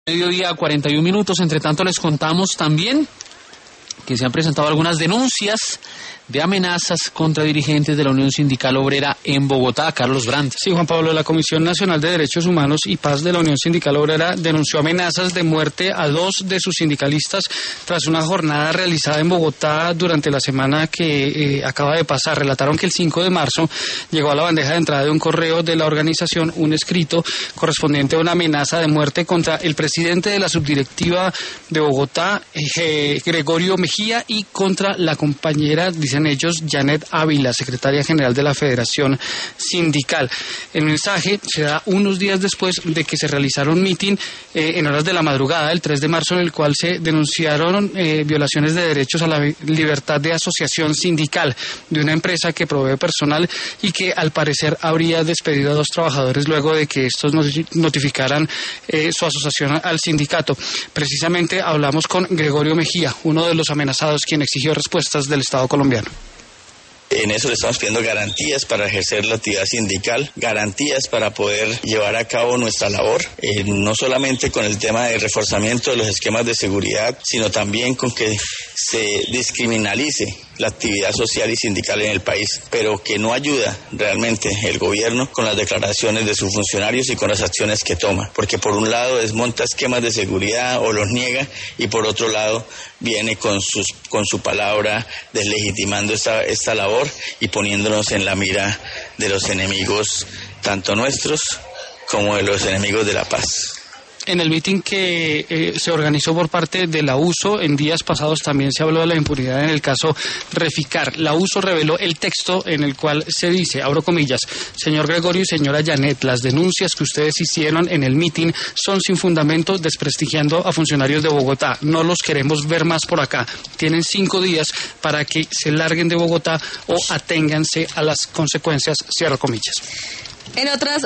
Mediodía, 41 minutos. Entre tanto, les contamos también que se han presentado algunas denuncias de amenazas contra dirigentes de la Unión Sindical Obrera en Bogotá. Carlos Brandt. Sí, Juan Pablo, la Comisión Nacional de Derechos Humanos y Paz de la Unión Sindical Obrera denunció amenazas de muerte a 2 de sus sindicalistas tras una jornada realizada en Bogotá durante la semana que acaba de pasar. Relataron que el 5 de marzo llegó a la bandeja de entrada de un correo de la organización un escrito correspondiente a una amenaza de muerte contra el presidente de la subdirectiva de Bogotá, Gregorio Mejía, y contra la compañera, dicen ellos, Janet Ávila, secretaria general de la Federación Sindical. El mensaje se da unos días después de que se realizara un mitin en horas de la madrugada, el 3 de marzo, en el cual se denunciaron violaciones de derechos a la libertad de asociación sindical de una empresa que provee personal y que al parecer habría despedido a 2 trabajadores luego de que estos notificaran su asociación al sindicato. Precisamente hablamos con Gregorio Mejía, uno de los amenazados, quien exigió respuestas del Estado colombiano. En eso le estamos pidiendo garantías para ejercer la actividad sindical, garantías para poder llevar a cabo nuestra labor, no solamente con el tema de reforzamiento de los esquemas de seguridad, sino también con que se descriminalice la actividad social y sindical en el país, pero que no ayuda realmente el gobierno con las declaraciones de sus funcionarios y con las acciones que toma, porque por un lado desmonta esquemas de seguridad o los niega, y por otro lado viene con su palabra deslegitimando esta labor y poniéndonos en la mira de los enemigos, tanto nuestros como de los enemigos de la paz. En el mitin que se organizó por parte de la USO en días pasados también se habló de la impunidad en el caso Reficar. La USO reveló el texto en el cual se dice, abro comillas: señor Gregorio y señora Janet, las denuncias que ustedes hicieron en el mitin son sin fundamento, desprestigiando a funcionarios de Bogotá. No los queremos ver más por acá. Tienen 5 días para que se larguen de Bogotá o aténganse a las consecuencias, cierro comillas. En otras